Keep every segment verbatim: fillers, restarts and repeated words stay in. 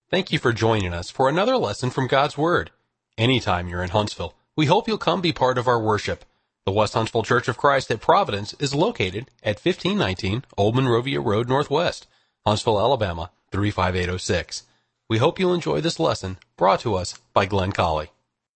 Thank you for joining us for another lesson from God's Word. Anytime you're in Huntsville, we hope you'll come be part of our worship. The West Huntsville Church of Christ at Providence is located at fifteen nineteen Old Monrovia Road Northwest, Huntsville, Alabama, three five eight oh six. We hope you'll enjoy this lesson brought to us by Glenn Colley.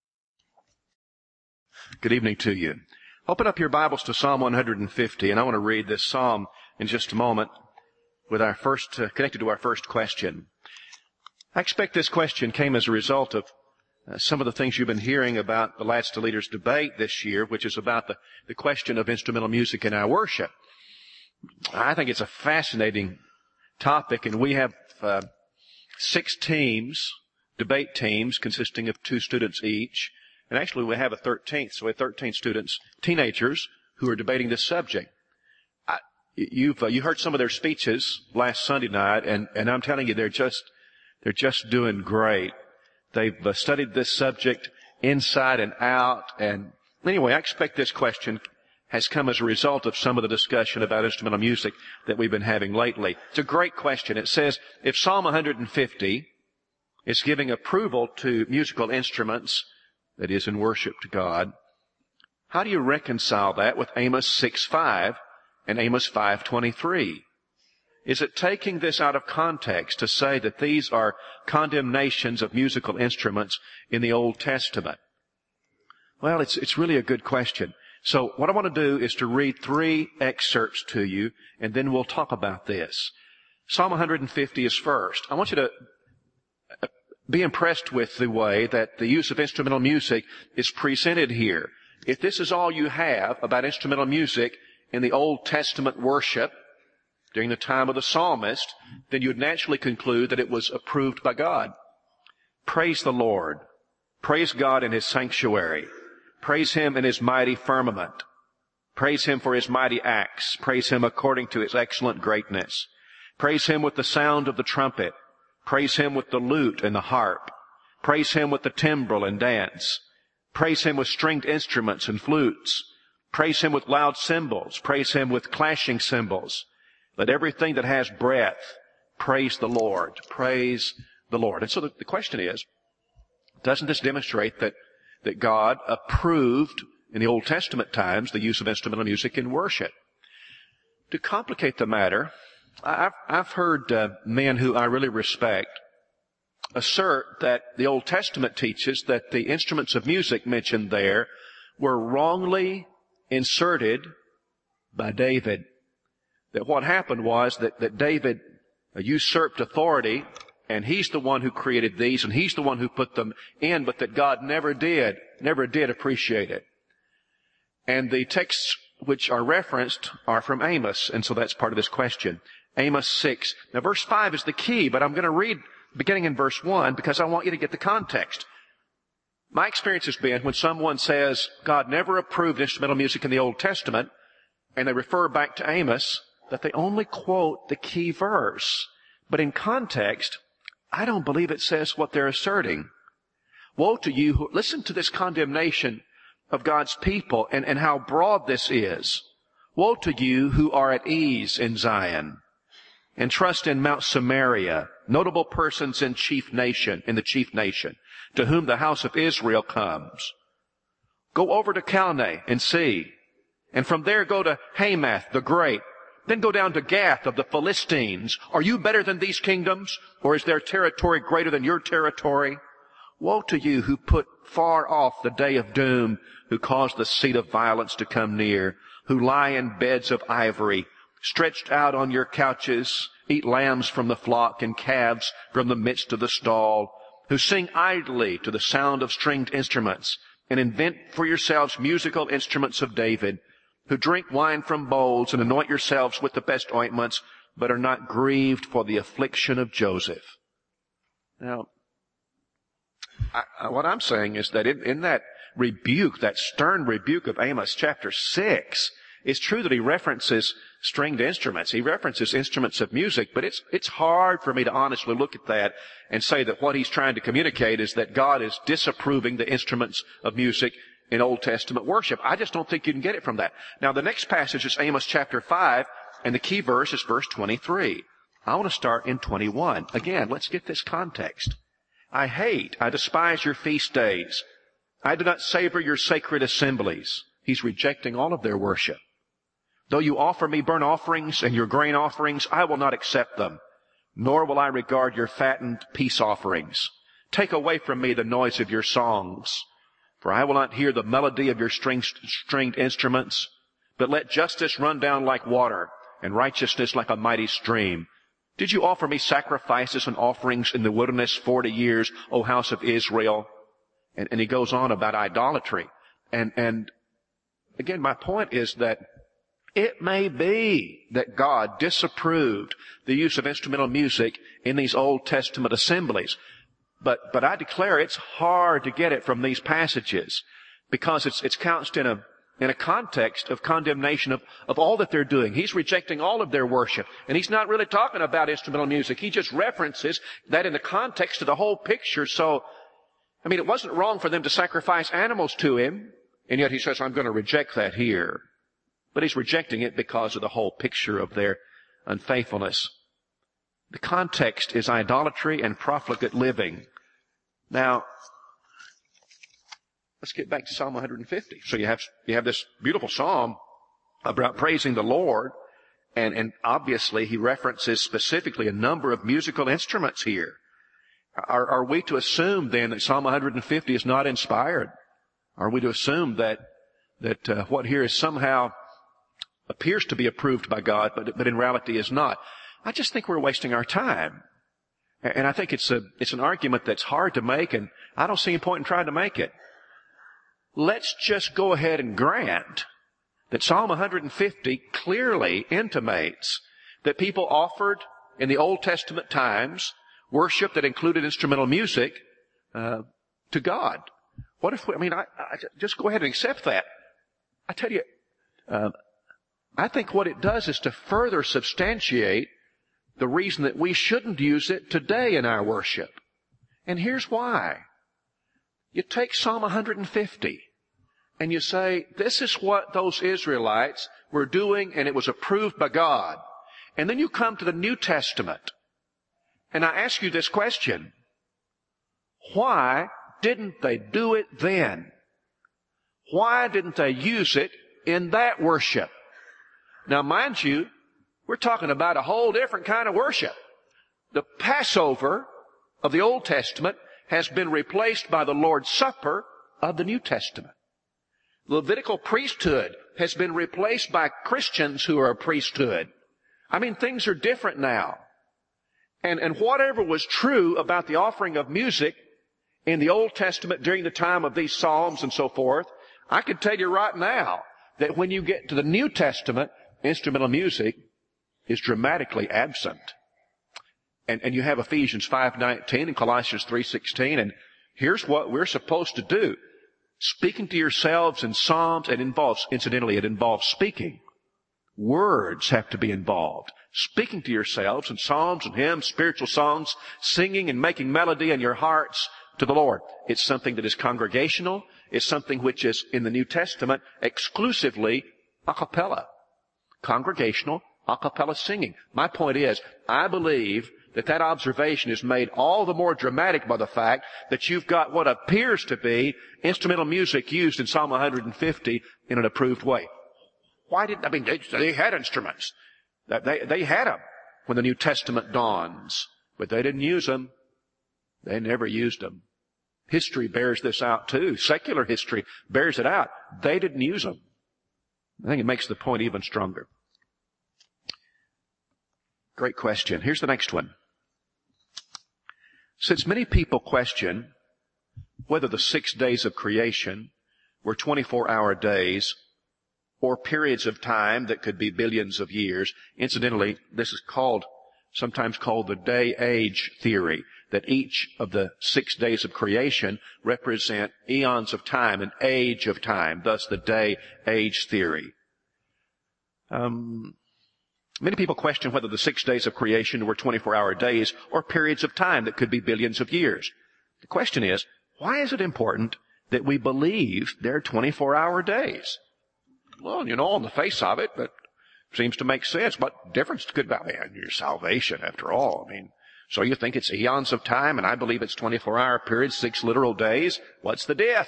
Good evening to you. Open up your Bibles to Psalm one hundred fifty, and I want to read this psalm in just a moment with our first, uh, connected to our first question. I expect this question came as a result of uh, some of the things you've been hearing about the Lads to Leaders debate this year, which is about the, the question of instrumental music in our worship. I think it's a fascinating topic, and we have uh, six teams, debate teams, consisting of two students each. And actually we have a thirteenth, so we have thirteen students, teenagers, who are debating this subject. I, you've uh, you heard some of their speeches last Sunday night, and, and I'm telling you, they're just they're just doing great. They've uh, studied this subject inside and out. And anyway, I expect this question has come as a result of some of the discussion about instrumental music that we've been having lately. It's a great question. It says, if Psalm one hundred fifty is giving approval to musical instruments, that is, in worship to God, how do you reconcile that with Amos six five and Amos five twenty-three? Is it taking this out of context to say that these are condemnations of musical instruments in the Old Testament? Well, it's, it's really a good question. So what I want to do is to read three excerpts to you, and then we'll talk about this. Psalm one hundred fifty is first. I want you to be impressed with the way that the use of instrumental music is presented here. If this is all you have about instrumental music in the Old Testament worship during the time of the psalmist, then you'd naturally conclude that it was approved by God. Praise the Lord. Praise God in His sanctuary. Praise Him in His mighty firmament. Praise Him for His mighty acts. Praise Him according to His excellent greatness. Praise Him with the sound of the trumpet. Praise Him with the lute and the harp. Praise Him with the timbrel and dance. Praise Him with stringed instruments and flutes. Praise Him with loud cymbals. Praise Him with clashing cymbals. Let everything that has breath praise the Lord. Praise the Lord. And so the, the question is, doesn't this demonstrate that, that God approved in the Old Testament times the use of instrumental music in worship? To complicate the matter, I've, I've heard uh, men who I really respect assert that the Old Testament teaches that the instruments of music mentioned there were wrongly inserted by David. That what happened was that, that David usurped authority, and he's the one who created these, and he's the one who put them in, but that God never did, never did appreciate it. And the texts which are referenced are from Amos, and so that's part of this question. Amos six. Now verse five is the key, but I'm going to read beginning in verse one because I want you to get the context. My experience has been when someone says God never approved instrumental music in the Old Testament, and they refer back to Amos, that they only quote the key verse. But in context, I don't believe it says what they're asserting. Woe to you who, listen to this condemnation of God's people and, and how broad this is. Woe to you who are at ease in Zion and trust in Mount Samaria, notable persons in chief nation, in the chief nation, to whom the house of Israel comes. Go over to Calneh and see, and from there go to Hamath the great, then go down to Gath of the Philistines. Are you better than these kingdoms, or is their territory greater than your territory? Woe to you who put far off the day of doom, who cause the seat of violence to come near, who lie in beds of ivory, stretched out on your couches, eat lambs from the flock and calves from the midst of the stall, who sing idly to the sound of stringed instruments, and invent for yourselves musical instruments of David, who drink wine from bowls and anoint yourselves with the best ointments, but are not grieved for the affliction of Joseph. Now, I, what I'm saying is that in, in that rebuke, that stern rebuke of Amos chapter six, it's true that he references stringed instruments. He references instruments of music, but it's, it's hard for me to honestly look at that and say that what he's trying to communicate is that God is disapproving the instruments of music in Old Testament worship. I just don't think you can get it from that. Now, the next passage is Amos chapter five, and the key verse is verse twenty-three. I want to start in twenty-one. Again, let's get this context. I hate, I despise your feast days. I do not savor your sacred assemblies. He's rejecting all of their worship. Though you offer me burnt offerings and your grain offerings, I will not accept them, nor will I regard your fattened peace offerings. Take away from me the noise of your songs, for I will not hear the melody of your string, stringed instruments, but let justice run down like water and righteousness like a mighty stream. Did you offer me sacrifices and offerings in the wilderness forty years, O house of Israel? And, and he goes on about idolatry. And, and again, my point is that it may be that God disapproved the use of instrumental music in these Old Testament assemblies. But, but I declare it's hard to get it from these passages because it's, it's couched in a, in a context of condemnation of, of all that they're doing. He's rejecting all of their worship. And he's not really talking about instrumental music. He just references that in the context of the whole picture. So, I mean, it wasn't wrong for them to sacrifice animals to him. And yet he says, I'm going to reject that here. But he's rejecting it because of the whole picture of their unfaithfulness. The context is idolatry and profligate living. Now, let's get back to Psalm one fifty. So you have, you have this beautiful psalm about praising the Lord, and, and obviously he references specifically a number of musical instruments here. Are, are we to assume then that Psalm one fifty is not inspired? Are we to assume that, that uh, what here is somehow appears to be approved by God, but, but in reality is not? I just think we're wasting our time. And I think it's a, it's an argument that's hard to make, and I don't see any point in trying to make it. Let's just go ahead and grant that Psalm one fifty clearly intimates that people offered in the Old Testament times worship that included instrumental music uh, to God. What if we, I mean, I, I just go ahead and accept that. I tell you, uh, I think what it does is to further substantiate the reason that we shouldn't use it today in our worship. And here's why. You take Psalm one fifty and you say, this is what those Israelites were doing and it was approved by God. And then you come to the New Testament and I ask you this question. Why didn't they do it then? Why didn't they use it in that worship? Now, mind you, we're talking about a whole different kind of worship. The Passover of the Old Testament has been replaced by the Lord's Supper of the New Testament. The Levitical priesthood has been replaced by Christians who are a priesthood. I mean, things are different now. And, and whatever was true about the offering of music in the Old Testament during the time of these Psalms and so forth, I can tell you right now that when you get to the New Testament, instrumental music is dramatically absent. And, and you have Ephesians five nineteen and Colossians three sixteen, and here's what we're supposed to do. Speaking to yourselves in psalms, it involves, incidentally, it involves speaking. Words have to be involved. Speaking to yourselves in psalms and hymns, spiritual songs, singing and making melody in your hearts to the Lord. It's something that is congregational. It's something which is, in the New Testament, exclusively a cappella. Congregational, a cappella singing. My point is, I believe that that observation is made all the more dramatic by the fact that you've got what appears to be instrumental music used in Psalm one fifty in an approved way. Why didn't, I mean, they, they had instruments. They, they had them when the New Testament dawns, but they didn't use them. They never used them. History bears this out too. Secular history bears it out. They didn't use them. I think it makes the point even stronger. Great question. Here's the next one. Since many people question whether the six days of creation were twenty-four hour days or periods of time that could be billions of years, incidentally, this is called, sometimes called the day-age theory, that each of the six days of creation represent eons of time, an age of time, thus the day-age theory. Um, many people question whether the six days of creation were twenty-four hour days or periods of time that could be billions of years. The question is, why is it important that we believe they're twenty-four hour days? Well, you know, on the face of it, but seems to make sense. What difference could that be in your salvation after all? I mean, so you think it's eons of time, and I believe it's twenty-four hour periods, six literal days. What's the diff?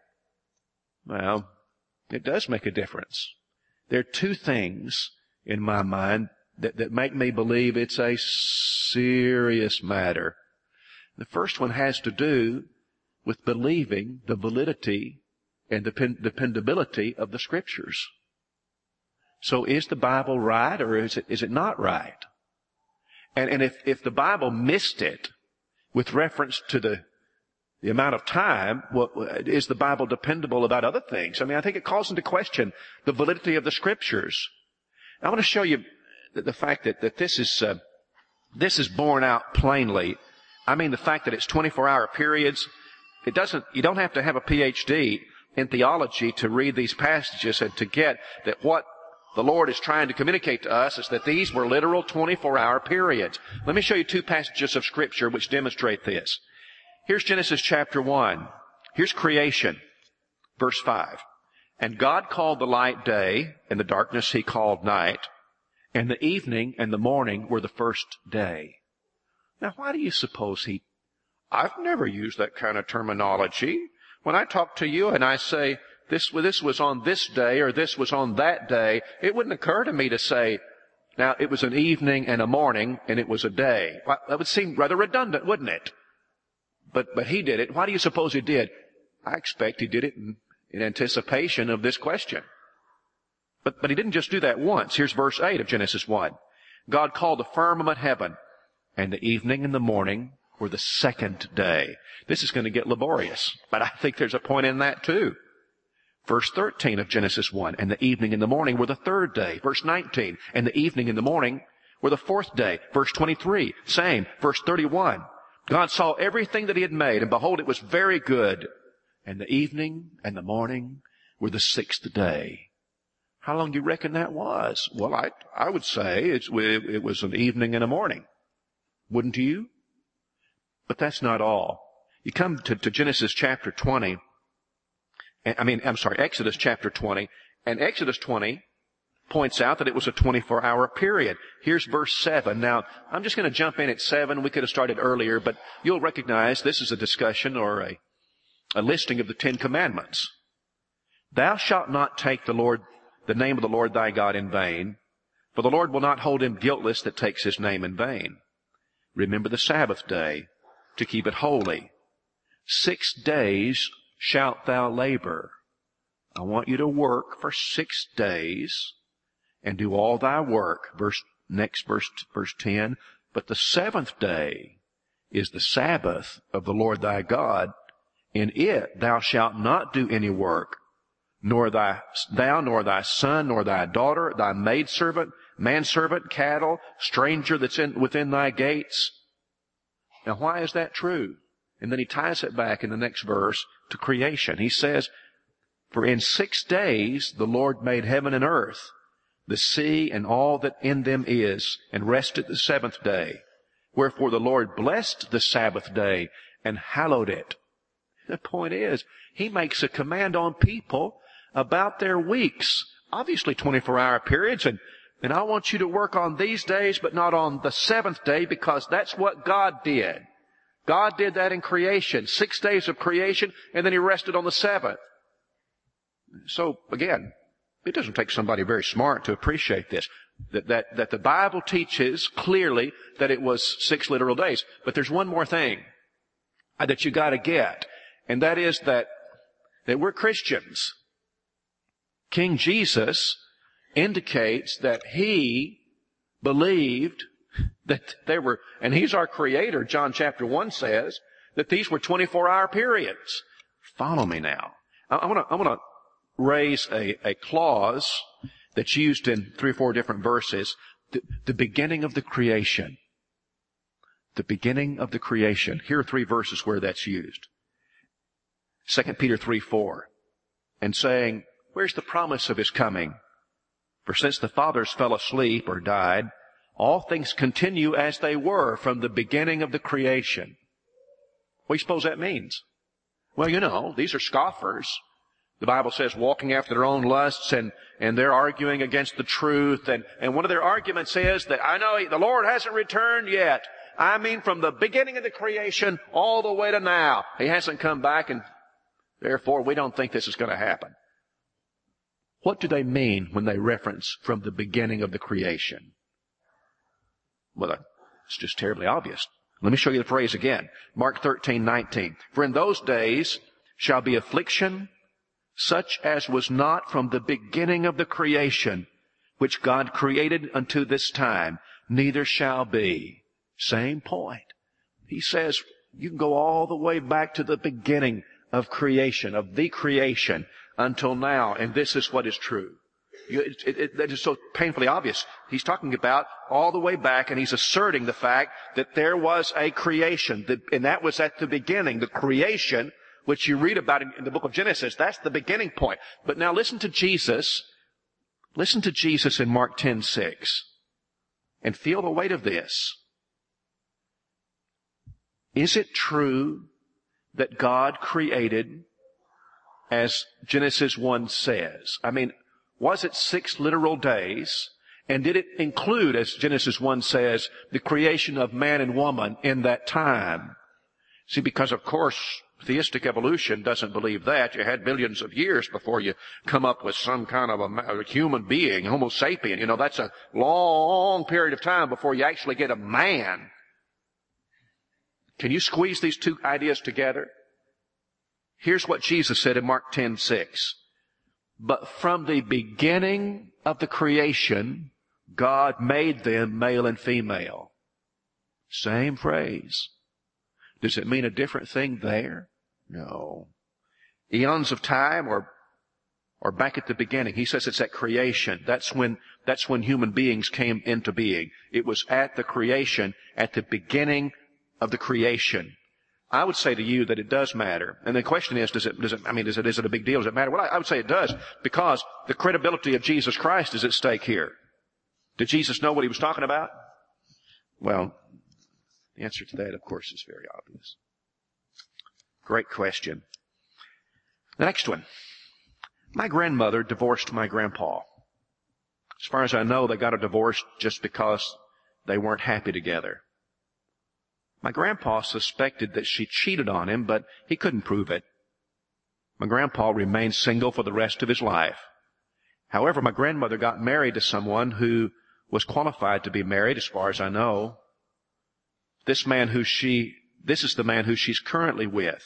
Well, it does make a difference. There are two things in my mind that, that make me believe it's a serious matter. The first one has to do with believing the validity and the dependability of the Scriptures. So is the Bible right, or is it, is it not right? And, and if, if the Bible missed it with reference to the, the amount of time, what, is the Bible dependable about other things? I mean, I think it calls into question the validity of the Scriptures. I want to show you the, the fact that, that this is, uh, this is borne out plainly. I mean, the fact that it's twenty-four hour periods, it doesn't, you don't have to have a P H D in theology to read these passages and to get that what the Lord is trying to communicate to us is that these were literal twenty-four hour periods. Let me show you two passages of Scripture which demonstrate this. Here's Genesis chapter one. Here's creation, verse five. And God called the light day, and the darkness he called night, and the evening and the morning were the first day. Now, why do you suppose he... I've never used that kind of terminology. When I talk to you and I say, this, this was on this day or this was on that day, it wouldn't occur to me to say, now, it was an evening and a morning and it was a day. Well, that would seem rather redundant, wouldn't it? But, but he did it. Why do you suppose he did? I expect he did it in, in anticipation of this question. But, but he didn't just do that once. Here's verse eight of Genesis one. God called the firmament heaven, and the evening and the morning were the second day. This is going to get laborious, but I think there's a point in that too. Verse thirteen of Genesis one, and the evening and the morning were the third day. Verse nineteen, and the evening and the morning were the fourth day. Verse twenty-three, same. Verse thirty-one, God saw everything that he had made, and behold, it was very good. And the evening and the morning were the sixth day. How long do you reckon that was? Well, I, I would say it's, it was an evening and a morning. Wouldn't you? But that's not all. You come to, to Genesis chapter twenty. I mean, I'm sorry, Exodus chapter twenty. And Exodus twenty points out that it was a twenty-four hour period. Here's verse seven. Now, I'm just going to jump in at seven. We could have started earlier, but you'll recognize this is a discussion or a, a listing of the Ten Commandments. Thou shalt not take the Lord, the name of the Lord thy God in vain, for the Lord will not hold him guiltless that takes his name in vain. Remember the Sabbath day to keep it holy. Six days shalt thou labor. I want you to work for six days and do all thy work. Verse, next verse, verse ten. But the seventh day is the Sabbath of the Lord thy God. In it thou shalt not do any work, nor thy, thou, nor thy son, nor thy daughter, thy maidservant, manservant, cattle, stranger that's in, within thy gates. Now, why is that true? And then he ties it back in the next verse to creation. He says, for in six days the Lord made heaven and earth, the sea and all that in them is, and rested the seventh day. Wherefore the Lord blessed the Sabbath day and hallowed it. The point is, he makes a command on people about their weeks. Obviously twenty-four hour periods, and, and I want you to work on these days, but not on the seventh day, because that's what God did. God did that in creation. Six days of creation, and then he rested on the seventh. So, again, it doesn't take somebody very smart to appreciate this. That, that, that the Bible teaches clearly that it was six literal days. But there's one more thing that you gotta get. And that is that, that we're Christians. King Jesus indicates that he believed that they were, and he's our creator, John chapter one says, that these were twenty-four hour periods. Follow me now. I, I wanna, I wanna raise a, a clause that's used in three or four different verses. The, the beginning of the creation. The beginning of the creation. Here are three verses where that's used. Second Peter three four. And saying, where's the promise of his coming? For since the fathers fell asleep or died, all things continue as they were from the beginning of the creation. What do you suppose that means? Well, you know, these are scoffers. The Bible says walking after their own lusts, and, and they're arguing against the truth. And, and one of their arguments is that, I know the Lord hasn't returned yet. I mean, from the beginning of the creation all the way to now. He hasn't come back, and therefore we don't think this is going to happen. What do they mean when they reference from the beginning of the creation? Well, it's just terribly obvious. Let me show you the phrase again. Mark thirteen nineteen. For in those days shall be affliction, such as was not from the beginning of the creation, which God created unto this time, neither shall be. Same point. He says you can go all the way back to the beginning of creation, of the creation, until now, and this is what is true. You, it, it, it, that is so painfully obvious. He's talking about all the way back, and he's asserting the fact that there was a creation, that, and that was at the beginning. The creation, which you read about in, in the book of Genesis, that's the beginning point. But now listen to Jesus. Listen to Jesus in Mark ten six, and feel the weight of this. Is it true that God created as Genesis one says? I mean, was it six literal days? And did it include, as Genesis one says, the creation of man and woman in that time? See, because of course, theistic evolution doesn't believe that. You had millions of years before you come up with some kind of a, a human being, Homo sapien. You know, that's a long period of time before you actually get a man. Can you squeeze these two ideas together? Here's what Jesus said in Mark ten six. But from the beginning of the creation, God made them male and female. Same phrase. Does it mean a different thing there? No. Eons of time or, or back at the beginning. He says it's at creation. That's when, that's when human beings came into being. It was at the creation, at the beginning of the creation. I would say to you that it does matter. And the question is, does it, does it, I mean, is it, is it a big deal? Does it matter? Well, I, I would say it does, because the credibility of Jesus Christ is at stake here. Did Jesus know what he was talking about? Well, the answer to that, of course, is very obvious. Great question. The next one. My grandmother divorced my grandpa. As far as I know, they got a divorce just because they weren't happy together. My grandpa suspected that she cheated on him, but he couldn't prove it. My grandpa remained single for the rest of his life. However, my grandmother got married to someone who was qualified to be married, as far as I know. This man who she, this is the man who she's currently with.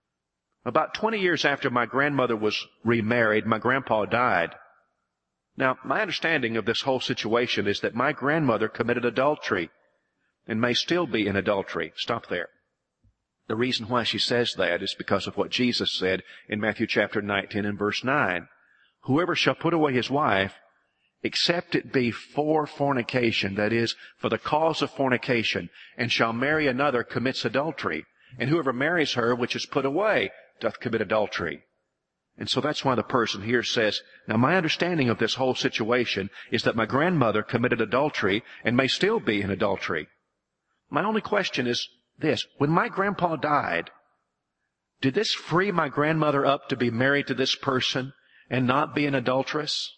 About twenty years after my grandmother was remarried, my grandpa died. Now, my understanding of this whole situation is that my grandmother committed adultery and may still be in adultery. Stop there. The reason why she says that is because of what Jesus said in Matthew chapter nineteen and verse nine. Whoever shall put away his wife, except it be for fornication, that is, for the cause of fornication, and shall marry another, commits adultery. And whoever marries her which is put away doth commit adultery. And so that's why the person here says, now my understanding of this whole situation is that my grandmother committed adultery and may still be in adultery. My only question is this. When my grandpa died, did this free my grandmother up to be married to this person and not be an adulteress?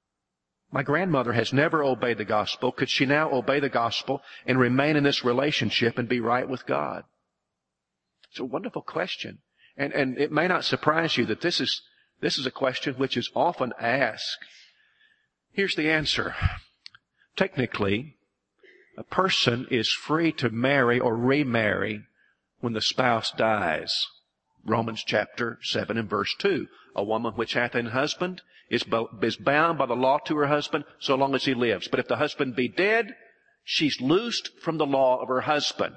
My grandmother has never obeyed the gospel. Could she now obey the gospel and remain in this relationship and be right with God? It's a wonderful question. And, and it may not surprise you that this is, this is a question which is often asked. Here's the answer. Technically, a person is free to marry or remarry when the spouse dies. Romans chapter seven and verse two. A woman which hath an husband is, is bound by the law to her husband so long as he lives. But if the husband be dead, she's loosed from the law of her husband.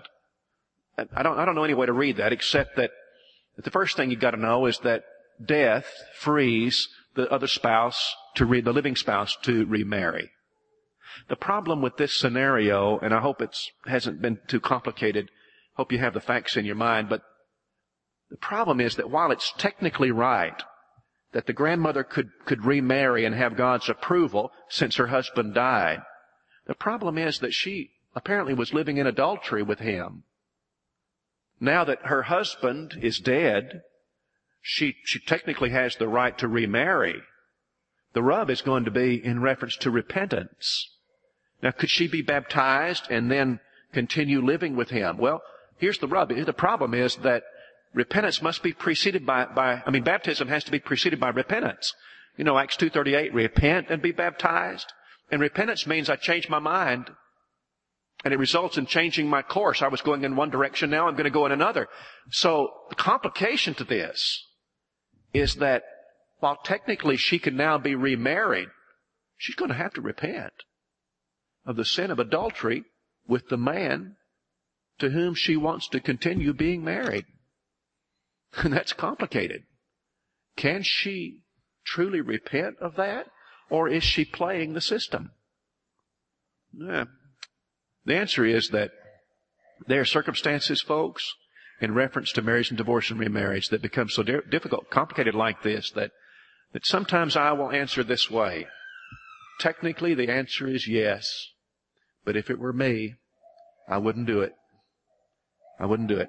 I don't, I don't know any way to read that except that the first thing you've got to know is that death frees the other spouse to re, the living spouse to remarry. The problem with this scenario, and I hope it hasn't been too complicated, hope you have the facts in your mind, but the problem is that while it's technically right that the grandmother could, could remarry and have God's approval since her husband died, the problem is that she apparently was living in adultery with him. Now that her husband is dead, she, she technically has the right to remarry. The rub is going to be in reference to repentance. Now, could she be baptized and then continue living with him? Well, here's the rub. The problem is that repentance must be preceded by, by, I mean, baptism has to be preceded by repentance. You know, Acts two thirty-eight, repent and be baptized. And repentance means I change my mind. And it results in changing my course. I was going in one direction, now I'm going to go in another. So the complication to this is that while technically she can now be remarried, she's going to have to repent of the sin of adultery with the man to whom she wants to continue being married. And that's complicated. Can she truly repent of that? Or is she playing the system? Yeah. The answer is that there are circumstances, folks, in reference to marriage and divorce and remarriage that become so di- difficult, complicated like this, that, that sometimes I will answer this way. Technically, the answer is yes. But if it were me, I wouldn't do it. I wouldn't do it.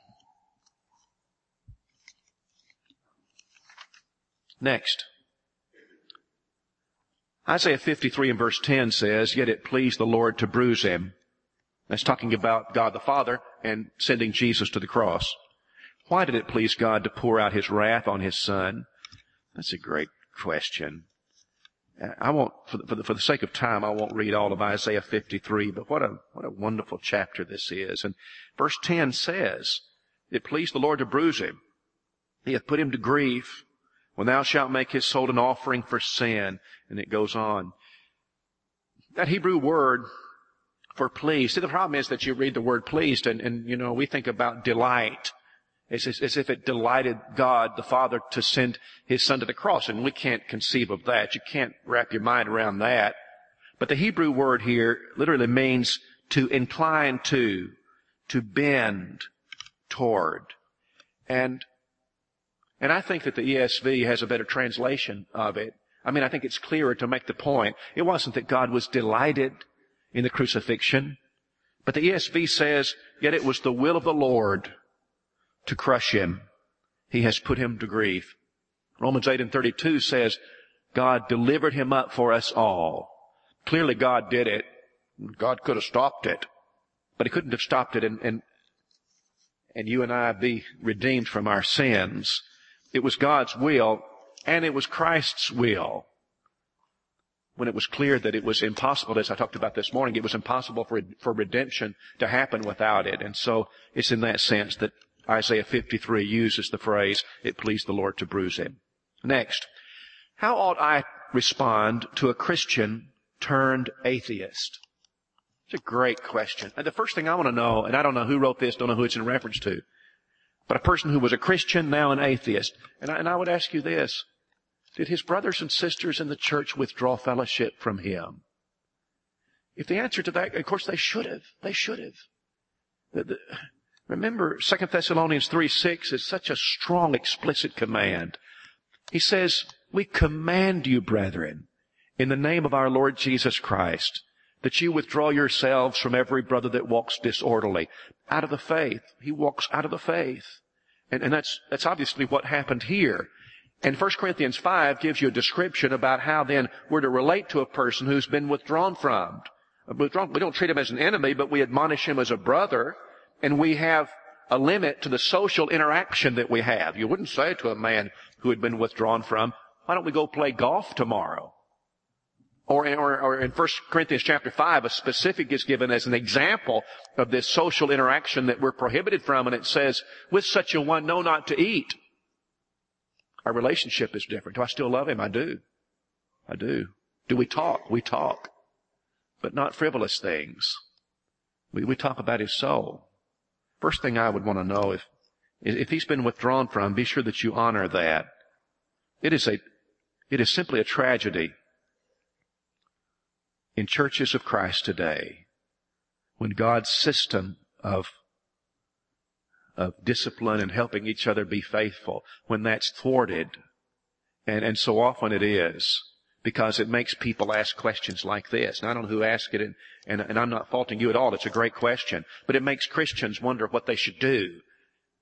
Next. Isaiah fifty-three and verse ten says, "Yet it pleased the Lord to bruise him." That's talking about God the Father and sending Jesus to the cross. Why did it please God to pour out his wrath on his Son? That's a great question. I won't, for the, for the, for the sake of time, I won't read all of Isaiah fifty-three, but what a, what a wonderful chapter this is. And verse ten says, "It pleased the Lord to bruise him. He hath put him to grief. When thou shalt make his soul an offering for sin." And it goes on. That Hebrew word for pleased. See, the problem is that you read the word pleased and, and you know, we think about delight. It's as, as if it delighted God, the Father, to send his Son to the cross. And we can't conceive of that. You can't wrap your mind around that. But the Hebrew word here literally means to incline to, to bend toward. And, and I think that the E S V has a better translation of it. I mean, I think it's clearer to make the point. It wasn't that God was delighted in the crucifixion, but the E S V says, "Yet it was the will of the Lord to crush him. He has put him to grief." Romans eight and thirty-two says, "God delivered him up for us all." Clearly God did it. God could have stopped it, but he couldn't have stopped it and, and, and you and I be redeemed from our sins. It was God's will. And it was Christ's will. When it was clear that it was impossible, as I talked about this morning, it was impossible for, for redemption to happen without it. And so it's in that sense that Isaiah fifty-three uses the phrase, "It pleased the Lord to bruise him." Next, how ought I respond to a Christian turned atheist? It's a great question. And the first thing I want to know, and I don't know who wrote this, don't know who it's in reference to, but a person who was a Christian, now an atheist. And I, and I would ask you this. Did his brothers and sisters in the church withdraw fellowship from him? If the answer to that, of course they should have. They should have. The, the, remember, Second Thessalonians three six is such a strong, explicit command. He says, "We command you, brethren, in the name of our Lord Jesus Christ, that you withdraw yourselves from every brother that walks disorderly." Out of the faith. He walks out of the faith. And, and that's, that's obviously what happened here. And First Corinthians five gives you a description about how then we're to relate to a person who's been withdrawn from. Withdrawn. We don't treat him as an enemy, but we admonish him as a brother, and we have a limit to the social interaction that we have. You wouldn't say to a man who had been withdrawn from, "Why don't we go play golf tomorrow?" Or, or, or in First Corinthians chapter five, a specific is given as an example of this social interaction that we're prohibited from, and it says, "With such a one, know not to eat." Our relationship is different. Do I still love him? I do. I do. Do we talk? We talk. But not frivolous things. We, we talk about his soul. First thing I would want to know, if, if he's been withdrawn from, be sure that you honor that. It is a, it is simply a tragedy in churches of Christ today when God's system of of discipline and helping each other be faithful, when that's thwarted. And, and so often it is, because it makes people ask questions like this. And I don't know who asked it, and, and, and I'm not faulting you at all. It's a great question. But it makes Christians wonder what they should do.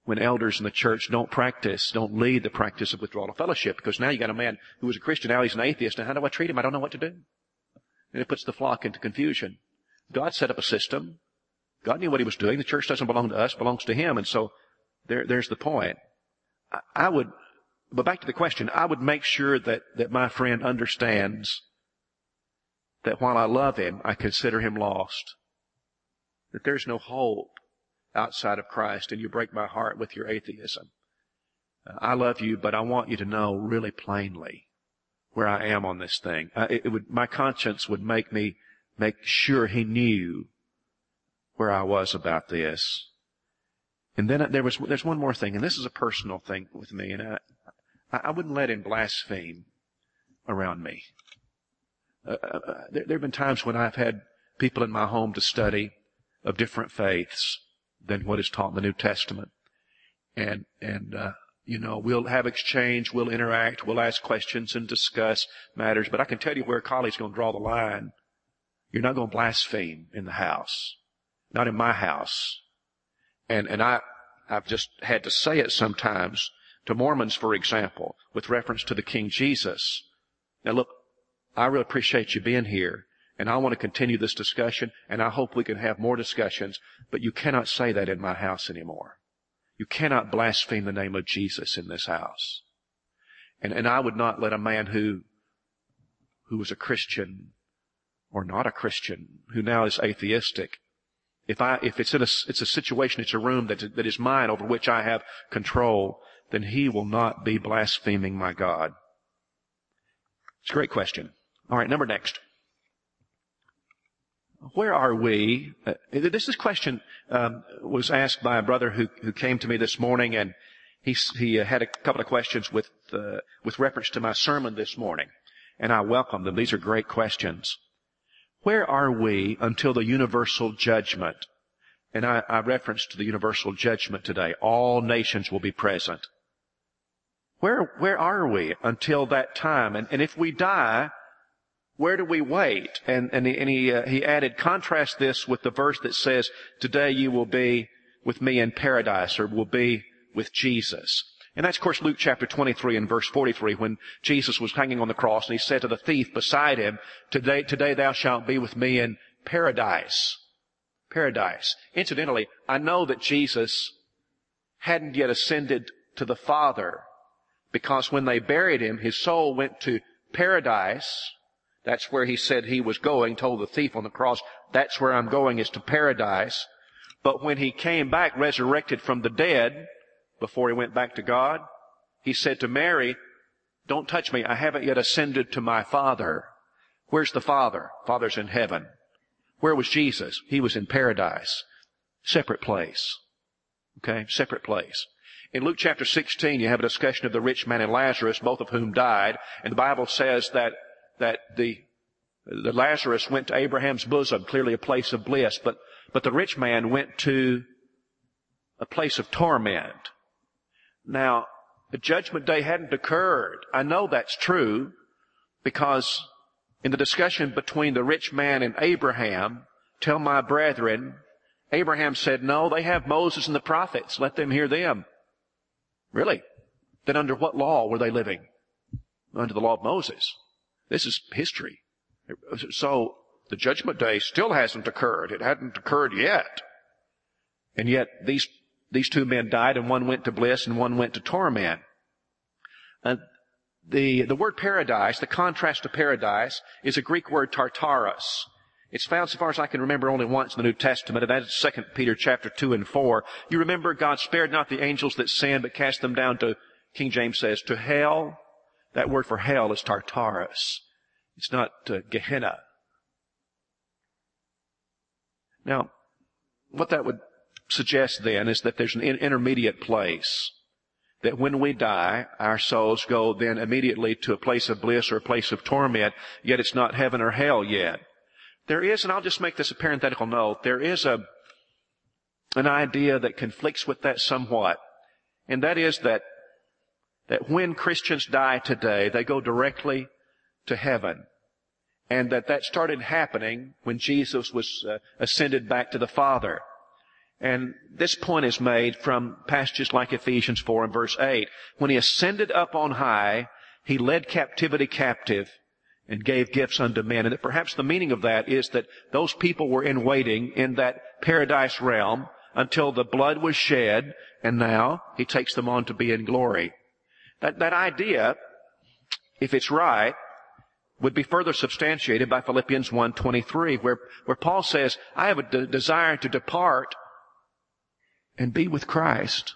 when elders in the church don't practice, don't lead the practice of withdrawal of fellowship, because now you got a man who was a Christian, now he's an atheist, and how do I treat him? I don't know what to do. And it puts the flock into confusion. God set up a system. God knew what he was doing. The church doesn't belong to us, it belongs to him. And so there, there's the point. I, I would, but back to the question, I would make sure that, that my friend understands that while I love him, I consider him lost. That there's no hope outside of Christ, and you break my heart with your atheism. Uh, I love you, but I want you to know really plainly where I am on this thing. Uh, it, it would, my conscience would make me make sure he knew where I was about this. And then there was, there's one more thing, and this is a personal thing with me, and I, I wouldn't let him blaspheme around me. Uh, uh, there, there have been times when I've had people in my home to study of different faiths than what is taught in the New Testament. And, and, uh, you know, we'll have exchange, we'll interact, we'll ask questions and discuss matters, but I can tell you where Colley's going to draw the line. You're not going to blaspheme in the house. Not in my house. And, and I, I've just had to say it sometimes to Mormons, for example, with reference to the King Jesus. Now look, I really appreciate you being here, and I want to continue this discussion, and I hope we can have more discussions, but you cannot say that in my house anymore. You cannot blaspheme the name of Jesus in this house. And, and I would not let a man who, who was a Christian or not a Christian, who now is atheistic, if I, if it's in a, it's a situation, it's a room that, that is mine over which I have control, then he will not be blaspheming my God. It's a great question. All right, number next. Where are we? Uh, this, this question um, was asked by a brother who, who came to me this morning, and he, he uh, had a couple of questions with, uh, with reference to my sermon this morning, and I welcome them. These are great questions. Where are we until the universal judgment? And I, I referenced to the universal judgment today. All nations will be present. Where, where are we until that time? And, and if we die, where do we wait? And, and he, and he, uh, he added, contrast this with the verse that says, today you will be with me in paradise, or will be with Jesus. And that's, of course, Luke chapter twenty-three and verse forty-three, when Jesus was hanging on the cross, and he said to the thief beside him, today, today thou shalt be with me in paradise. Paradise. Incidentally, I know that Jesus hadn't yet ascended to the Father, because when they buried him, his soul went to paradise. That's where he said he was going, told the thief on the cross, that's where I'm going, is to paradise. But when he came back resurrected from the dead, before he went back to God, he said to Mary, don't touch me, I haven't yet ascended to my Father. Where's the Father? Father's in heaven. Where was Jesus? He was in paradise. Separate place. Okay, separate place. In Luke chapter sixteen, you have a discussion of the rich man and Lazarus, both of whom died. And the Bible says that, that the, the Lazarus went to Abraham's bosom, clearly a place of bliss, but, but the rich man went to a place of torment. Now, the judgment day hadn't occurred. I know that's true, because in the discussion between the rich man and Abraham, tell my brethren, Abraham said, no, they have Moses and the prophets. Let them hear them. Really? Then under what law were they living? Under the law of Moses. This is history. So the judgment day still hasn't occurred. It hadn't occurred yet. And yet these These two men died, and one went to bliss and one went to torment. Uh, the, the word paradise, the contrast to paradise, is a Greek word tartaros. It's found, so far as I can remember, only once in the New Testament, and that is Second Peter chapter two and four. You remember God spared not the angels that sinned, but cast them down to, King James says, to hell. That word for hell is tartaros. It's not uh, Gehenna. Now, what that would suggest then is that there's an intermediate place, that when we die, our souls go then immediately to a place of bliss or a place of torment, yet it's not heaven or hell yet. There is, and I'll just make this a parenthetical note, there is a an idea that conflicts with that somewhat, and that is that that when Christians die today, they go directly to heaven, and that that started happening when Jesus was uh, ascended back to the Father. And this point is made from passages like Ephesians four and verse eight. When he ascended up on high, he led captivity captive and gave gifts unto men. And that perhaps the meaning of that is that those people were in waiting in that paradise realm until the blood was shed, and now he takes them on to be in glory. That, that idea, if it's right, would be further substantiated by Philippians one twenty-three, where, where Paul says, I have a de- desire to depart and be with Christ.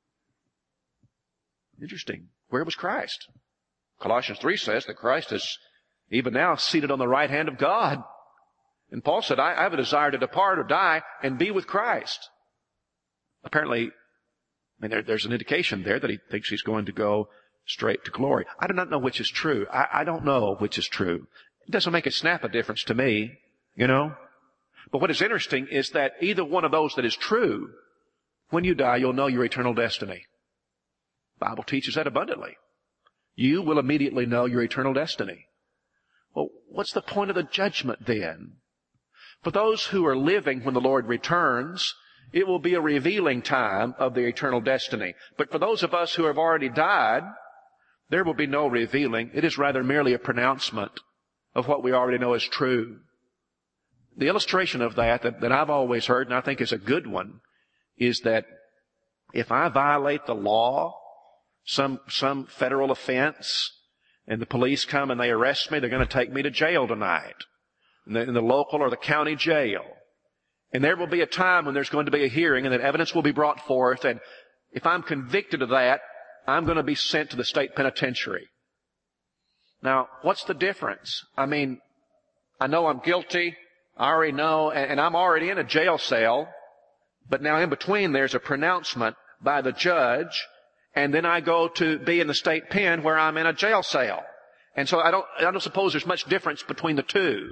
Interesting. Where was Christ? Colossians three says that Christ is even now seated on the right hand of God. And Paul said, I, I have a desire to depart or die and be with Christ. Apparently, I mean, there, there's an indication there that he thinks he's going to go straight to glory. I do not know which is true. I, I don't know which is true. It doesn't make a snap of difference to me, you know. But what is interesting is that either one of those that is true, when you die, you'll know your eternal destiny. The Bible teaches that abundantly. You will immediately know your eternal destiny. Well, what's the point of the judgment then? For those who are living when the Lord returns, it will be a revealing time of their eternal destiny. But for those of us who have already died, there will be no revealing. It is rather merely a pronouncement of what we already know is true. The illustration of that, that that I've always heard, and I think is a good one, is that if I violate the law, some some federal offense, and the police come and they arrest me, they're going to take me to jail tonight, in the, in the local or the county jail. And there will be a time when there's going to be a hearing and that evidence will be brought forth, and if I'm convicted of that, I'm going to be sent to the state penitentiary. Now, what's the difference? I mean, I know I'm guilty, I already know, and, and I'm already in a jail cell, but now in between there's a pronouncement by the judge, and then I go to be in the state pen where I'm in a jail cell. And so I don't, I don't suppose there's much difference between the two.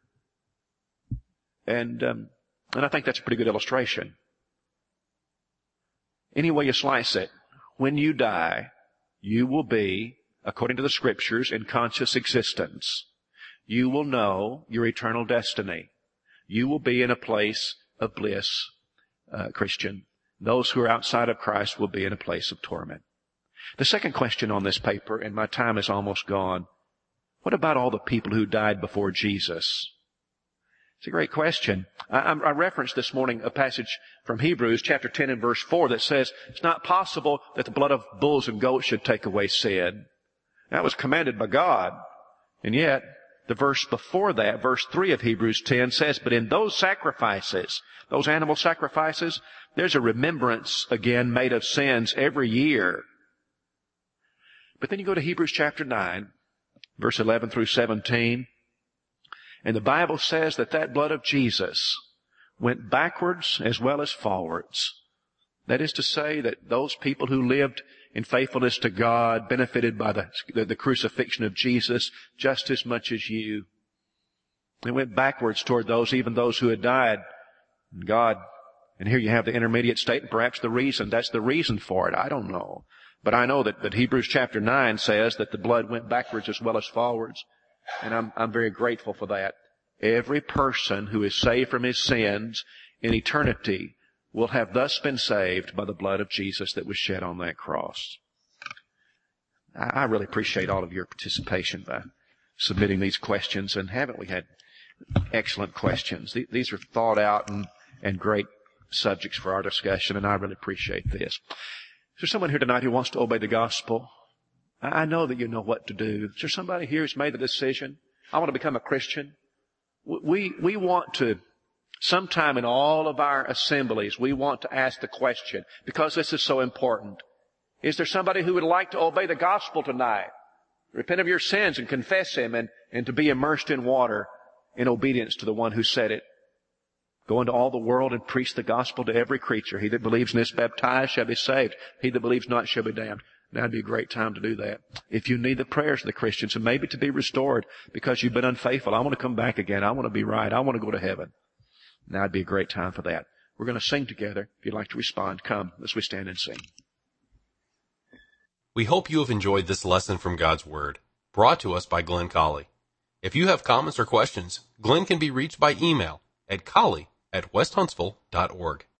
And, um, and I think that's a pretty good illustration. Any way you slice it, when you die, you will be, according to the Scriptures, in conscious existence. You will know your eternal destiny. You will be in a place of bliss, uh, Christian. Those who are outside of Christ will be in a place of torment. The second question on this paper, and my time is almost gone, what about all the people who died before Jesus? It's a great question. I, I referenced this morning a passage from Hebrews chapter ten and verse four that says it's not possible that the blood of bulls and goats should take away sin. That was commanded by God. And yet, the verse before that, verse three of Hebrews ten says, but in those sacrifices, those animal sacrifices, there's a remembrance again made of sins every year. But then you go to Hebrews chapter nine, verse eleven through seventeen, and the Bible says that that blood of Jesus went backwards as well as forwards. That is to say that those people who lived in faithfulness to God benefited by the, the, the crucifixion of Jesus just as much as you. It went backwards toward those, even those who had died. And God, and here you have the intermediate state, and perhaps the reason, that's the reason for it. I don't know. But I know that, that Hebrews chapter nine says that the blood went backwards as well as forwards. And I'm, I'm very grateful for that. Every person who is saved from his sins in eternity will have thus been saved by the blood of Jesus that was shed on that cross. I, I really appreciate all of your participation by submitting these questions. And haven't we had excellent questions? These are thought out and, and great subjects for our discussion, and I really appreciate this. Is there someone here tonight who wants to obey the gospel? I know that you know what to do. Is there somebody here who's made the decision? I want to become a Christian. We, we want to, sometime in all of our assemblies, we want to ask the question, because this is so important. Is there somebody who would like to obey the gospel tonight? Repent of your sins and confess Him, and, and to be immersed in water in obedience to the one who said it. Go into all the world and preach the gospel to every creature. He that believes and is baptized shall be saved. He that believes not shall be damned. That'd be a great time to do that. If you need the prayers of the Christians and maybe to be restored because you've been unfaithful, I want to come back again. I want to be right. I want to go to heaven. Now would be a great time for that. We're going to sing together. If you'd like to respond, come as we stand and sing. We hope you have enjoyed this lesson from God's Word, brought to us by Glenn Colley. If you have comments or questions, Glenn can be reached by email at colley at west huntsville dot org.